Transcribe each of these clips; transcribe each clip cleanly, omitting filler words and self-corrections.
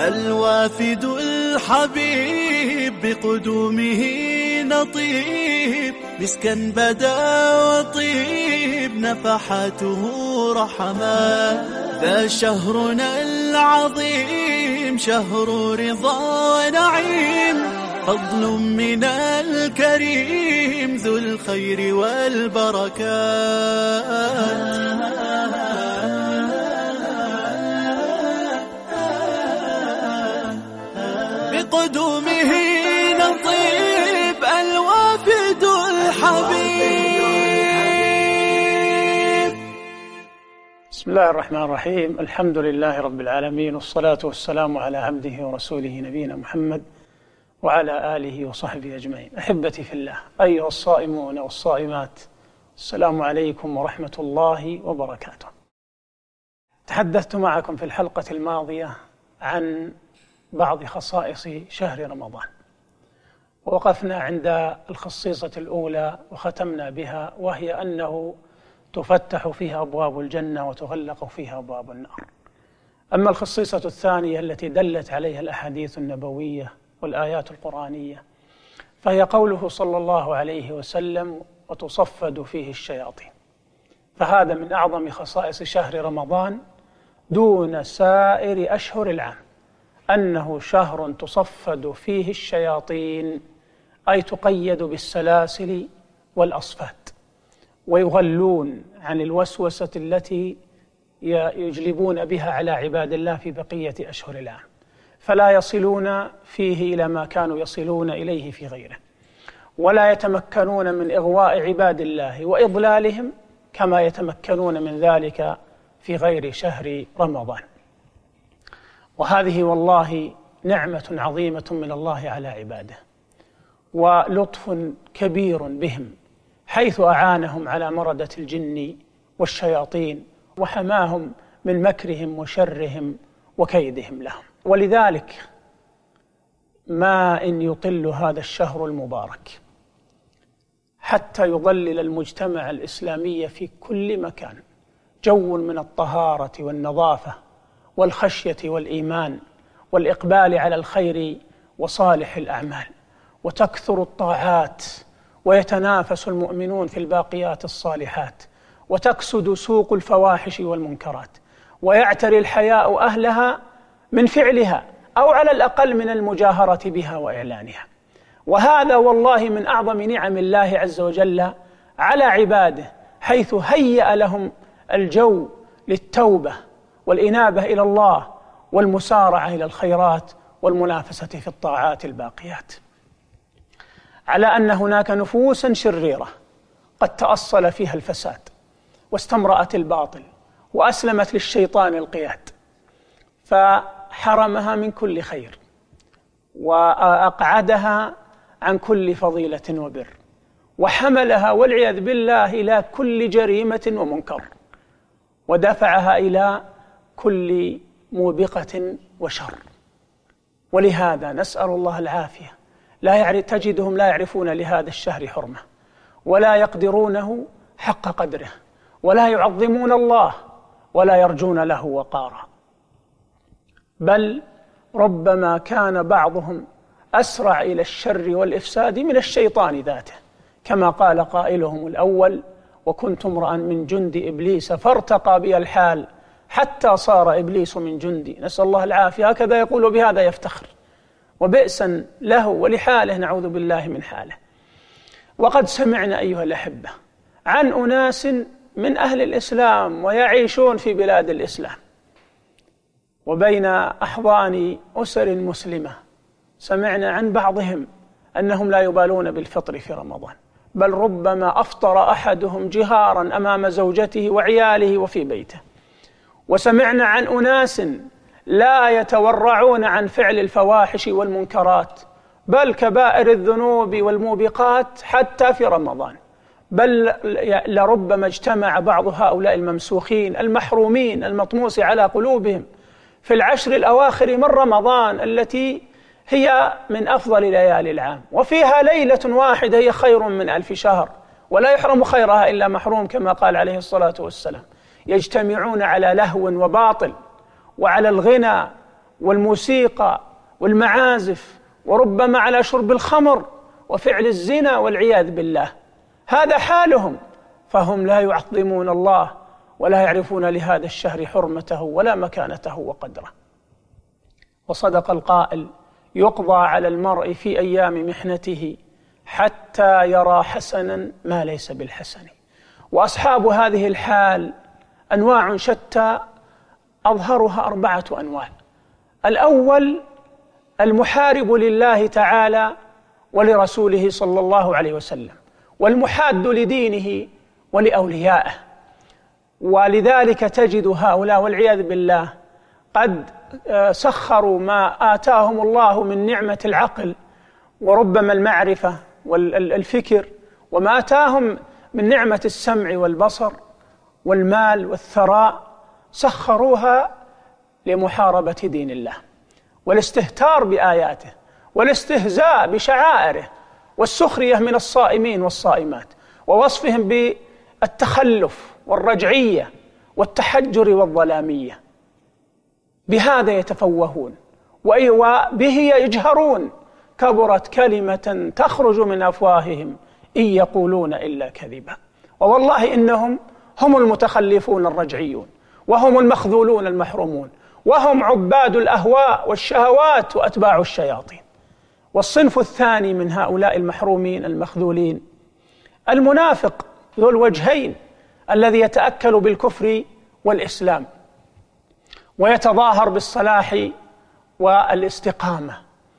الوافد الحبيب بقدومه نطيب، مسكا بدا وطيب نفحاته رحمات. ذا شهرنا العظيم شهر رضا ونعيم، فضل من الكريم ذو الخير والبركات. بقدومه نطيب الوافد الحبيب. بسم الله الرحمن الرحيم. الحمد لله رب العالمين، والصلاة والسلام على عبده ورسوله نبينا محمد وعلى آله وصحبه أجمعين. أحبتي في الله، أيها الصائمون والصائمات، السلام عليكم ورحمة الله وبركاته. تحدثت معكم في الحلقة الماضية عن بعض خصائص شهر رمضان، ووقفنا عند الخصيصة الأولى وختمنا بها، وهي أنه تفتح فيها أبواب الجنة وتغلق فيها أبواب النار. أما الخصيصة الثانية التي دلت عليها الأحاديث النبوية والآيات القرآنية، فهي قوله صلى الله عليه وسلم: وتصفد فيه الشياطين. فهذا من أعظم خصائص شهر رمضان دون سائر أشهر العام، أنه شهر تصفد فيه الشياطين، أي تقيد بالسلاسل والأصفاد، ويغلون عن الوسوسة التي يجلبون بها على عباد الله في بقية أشهر العام، فلا يصلون فيه إلى ما كانوا يصلون إليه في غيره، ولا يتمكنون من إغواء عباد الله وإضلالهم كما يتمكنون من ذلك في غير شهر رمضان. وهذه والله نعمة عظيمة من الله على عباده، ولطف كبير بهم، حيث أعانهم على مردة الجن والشياطين، وحماهم من مكرهم وشرهم وكيدهم لهم. ولذلك ما إن يطل هذا الشهر المبارك حتى يظلل المجتمع الإسلامي في كل مكان جو من الطهارة والنظافة والخشية والإيمان والإقبال على الخير وصالح الأعمال، وتكثر الطاعات، ويتنافس المؤمنون في الباقيات الصالحات، وتكسد سوق الفواحش والمنكرات، ويعتري الحياء أهلها من فعلها أو على الأقل من المجاهرة بها وإعلانها. وهذا والله من أعظم نعم الله عز وجل على عباده، حيث هيأ لهم الجو للتوبة والإنابة إلى الله والمسارعة إلى الخيرات والمنافسة في الطاعات الباقيات، على أن هناك نفوسا شريرة قد تأصل فيها الفساد واستمرأت الباطل وأسلمت للشيطان القياد، فحرمها من كل خير وأقعدها عن كل فضيلة وبر، وحملها والعياذ بالله إلى كل جريمة ومنكر، ودفعها إلى كل موبقة وشر. ولهذا نسأل الله العافية، تجدهم لا يعرفون لهذا الشهر حرمة، ولا يقدرونه حق قدره، ولا يعظمون الله، ولا يرجون له وقارا، بل ربما كان بعضهم أسرع إلى الشر والإفساد من الشيطان ذاته، كما قال قائلهم الأول: وكنت امرأ من جند إبليس فارتقى بي الحال حتى صار إبليس من جندي. نسأل الله العافية. هكذا يقول، بهذا يفتخر، وبئسا له ولحاله، نعوذ بالله من حاله. وقد سمعنا أيها الأحبة عن أناس من أهل الإسلام ويعيشون في بلاد الإسلام وبين أحضان أسر مسلمة، سمعنا عن بعضهم أنهم لا يبالون بالفطر في رمضان، بل ربما أفطر أحدهم جهارا أمام زوجته وعياله وفي بيته. وسمعنا عن أناس لا يتورعون عن فعل الفواحش والمنكرات، بل كبائر الذنوب والموبقات حتى في رمضان، بل لربما اجتمع بعض هؤلاء الممسوخين المحرومين المطموس على قلوبهم في العشر الأواخر من رمضان، التي هي من أفضل ليالي العام، وفيها ليلة واحدة هي خير من 1000 شهر، ولا يحرم خيرها إلا محروم، كما قال عليه الصلاة والسلام: يجتمعون على لهو وباطل، وعلى الغنى والموسيقى والمعازف، وربما على شرب الخمر وفعل الزنا والعياذ بالله. هذا حالهم، فهم لا يعظمون الله ولا يعرفون لهذا الشهر حرمته ولا مكانته وقدره. وصدق القائل: يقضى على المرء في أيام محنته حتى يرى حسنا ما ليس بالحسن. وأصحاب هذه الحال أنواع شتى، أظهرها 4 أنواع. الأول المحارب لله تعالى ولرسوله صلى الله عليه وسلم، والمحاد لدينه ولأوليائه. ولذلك تجد هؤلاء والعياذ بالله قد سخروا ما آتاهم الله من نعمة العقل وربما المعرفة والفكر، وما آتاهم من نعمة السمع والبصر والمال والثراء، سخروها لمحاربة دين الله والاستهتار بآياته والاستهزاء بشعائره والسخرية من الصائمين والصائمات ووصفهم بالتخلف والرجعية والتحجر والظلامية. بهذا يتفوهون وبه يجهرون. كبرت كلمة تخرج من أفواههم إن يقولون إلا كذبا. ووالله إنهم هم المتخلفون الرجعيون، وهم المخذولون المحرومون، وهم عباد الأهواء والشهوات وأتباع الشياطين. والصنف الثاني من هؤلاء المحرومين المخذولين المنافق ذو الوجهين، الذي يتأكل بالكفر والإسلام ويتظاهر بالصلاح والاستقامة،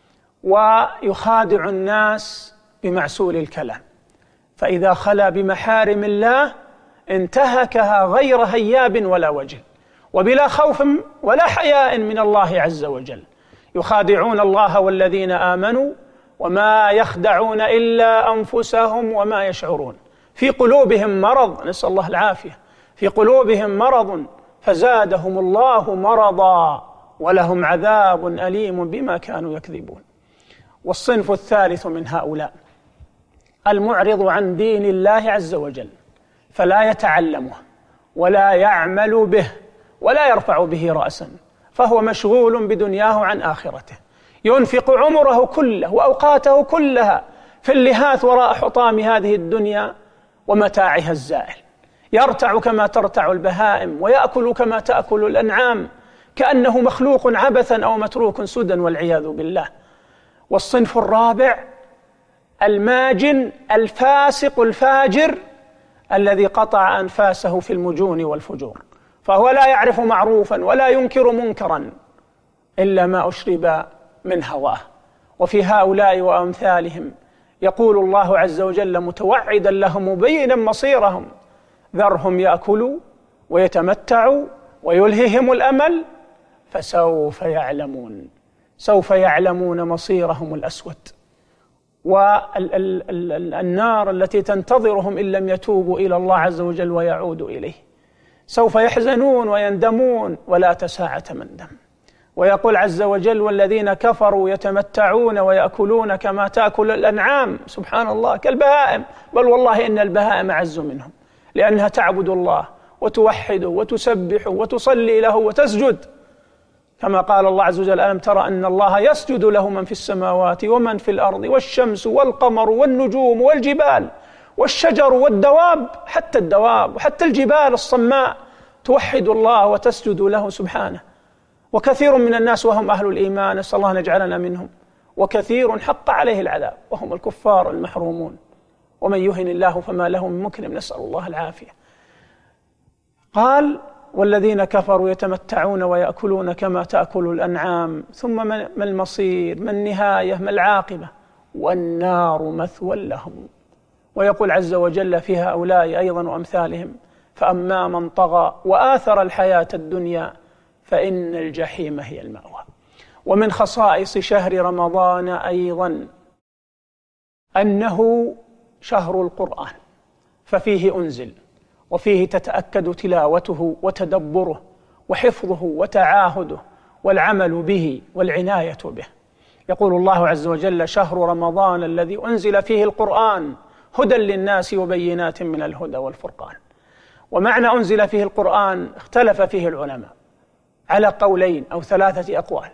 ويخادع الناس بمعسول الكلام، فإذا خلا بمحارم الله انتهكها غير هياب ولا وجل، وبلا خوف ولا حياء من الله عز وجل. يخادعون الله والذين آمنوا وما يخدعون إلا أنفسهم وما يشعرون. في قلوبهم مرض، نسأل الله العافية، في قلوبهم مرض فزادهم الله مرضا ولهم عذاب أليم بما كانوا يكذبون. والصنف الثالث من هؤلاء المعرض عن دين الله عز وجل، فلا يتعلمه ولا يعمل به ولا يرفع به رأسا، فهو مشغول بدنياه عن آخرته، ينفق عمره كله وأوقاته كلها في اللهاث وراء حطام هذه الدنيا ومتاعها الزائل. يرتع كما ترتع البهائم ويأكل كما تأكل الأنعام، كأنه مخلوق عبثا أو متروك سدى والعياذ بالله. والصنف الرابع الماجن الفاسق الفاجر، الذي قطع أنفاسه في المجون والفجور، فهو لا يعرف معروفا ولا ينكر منكرا إلا ما أشرب من هواه. وفي هؤلاء وأمثالهم يقول الله عز وجل متوعدا لهم مبينا مصيرهم: ذرهم يأكلوا ويتمتعوا ويلههم الأمل فسوف يعلمون. سوف يعلمون مصيرهم الأسود والنار التي تنتظرهم إن لم يتوبوا إلى الله عز وجل ويعودوا إليه. سوف يحزنون ويندمون ولا تساعة مندم. ويقول عز وجل: والذين كفروا يتمتعون ويأكلون كما تأكل الأنعام، سبحان الله، كالبهائم، بل والله إن البهائم أعز منهم، لأنها تعبد الله وتوحده وتسبحه وتصلي له وتسجد، كما قال الله عز وجل: ألم ترى أن الله يسجد له من في السماوات ومن في الأرض والشمس والقمر والنجوم والجبال والشجر والدواب، حتى الدواب وحتى الجبال الصماء توحد الله وتسجد له سبحانه. وكثير من الناس وهم أهل الإيمان، نسأل الله أن يجعلنا منهم، وكثير حق عليه العذاب وهم الكفار المحرومون. ومن يهن الله فما له من مكرم، نسأل الله العافية. قال: والذين كفروا يتمتعون ويأكلون كما تأكل الأنعام ثم ما المصير، ما النهاية، ما العاقبة؟ والنار مثوى لهم. ويقول عز وجل في هؤلاء أيضا وأمثالهم: فأما من طغى وآثر الحياة الدنيا فإن الجحيم هي المأوى. ومن خصائص شهر رمضان أيضا أنه شهر القرآن، ففيه أنزل، وفيه تتأكد تلاوته وتدبره وحفظه وتعاهده والعمل به والعناية به. يقول الله عز وجل: شهر رمضان الذي أنزل فيه القرآن هدى للناس وبينات من الهدى والفرقان. ومعنى أنزل فيه القرآن اختلف فيه العلماء على قولين أو 3 أقوال،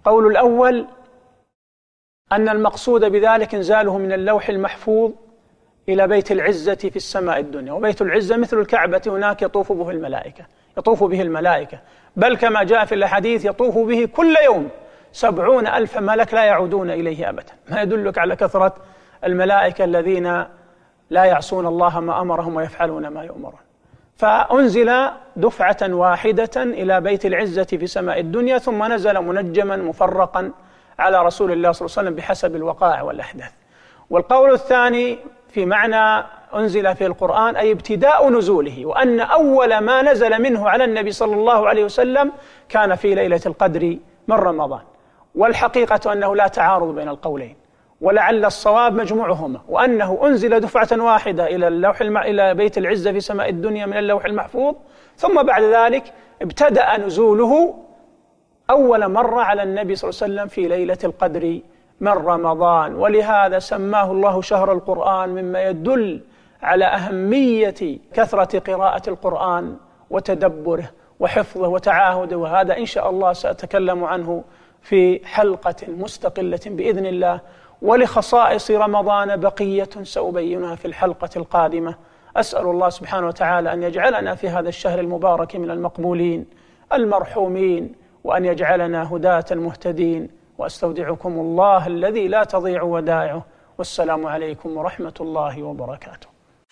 قول الأول أن المقصود بذلك إنزاله من اللوح المحفوظ إلى بيت العزة في السماء الدنيا، وبيت العزة مثل الكعبة هناك يطوف به الملائكة، بل كما جاء في الحديث يطوف به كل يوم 70,000 ملك لا يعودون إليه أبدا، ما يدلك على كثرة الملائكة الذين لا يعصون الله ما أمرهم ويفعلون ما يؤمرون. فأنزل دفعة واحدة إلى بيت العزة في سماء الدنيا، ثم نزل منجما مفرقا على رسول الله صلى الله عليه وسلم بحسب الوقائع والأحداث. والقول الثاني في معنى أنزل في القرآن أي ابتداء نزوله، وأن أول ما نزل منه على النبي صلى الله عليه وسلم كان في ليلة القدر من رمضان. والحقيقة أنه لا تعارض بين القولين، ولعل الصواب مجموعهما، وأنه أنزل دفعة واحدة إلى بيت العزة في سماء الدنيا من اللوح المحفوظ، ثم بعد ذلك ابتدأ نزوله أول مرة على النبي صلى الله عليه وسلم في ليلة القدر من رمضان. ولهذا سماه الله شهر القرآن، مما يدل على أهمية كثرة قراءة القرآن وتدبره وحفظه وتعاهده، وهذا إن شاء الله سأتكلم عنه في حلقة مستقلة بإذن الله. ولخصائص رمضان بقية سأبينها في الحلقة القادمة. أسأل الله سبحانه وتعالى أن يجعلنا في هذا الشهر المبارك من المقبولين المرحومين، وأن يجعلنا هداة مهتدين. وأستودعكم الله الذي لا تضيع ودائعه، والسلام عليكم ورحمة الله وبركاته.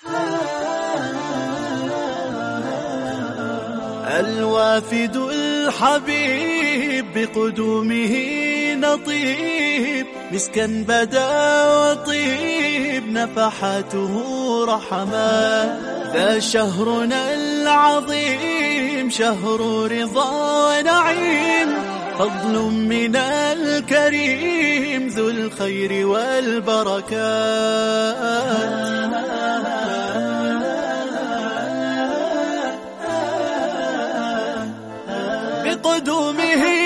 الوافد الحبيب بقدومه نطيب، مسكا بدا وطيب نفحاته رحمات. ذا شهرنا العظيم شهر رضا ونعيم، فضل من الكريم ذو الخير والبركات. بقدومه